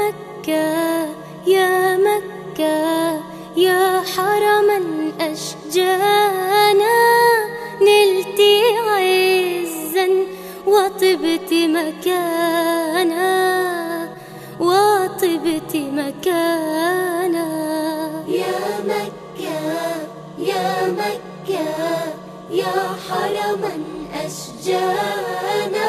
مكة يا مكة يا حرما أشجانا، نلت عزا وطبت مكانا، وطبت مكانا. يا مكة يا مكة يا حرما أشجانا،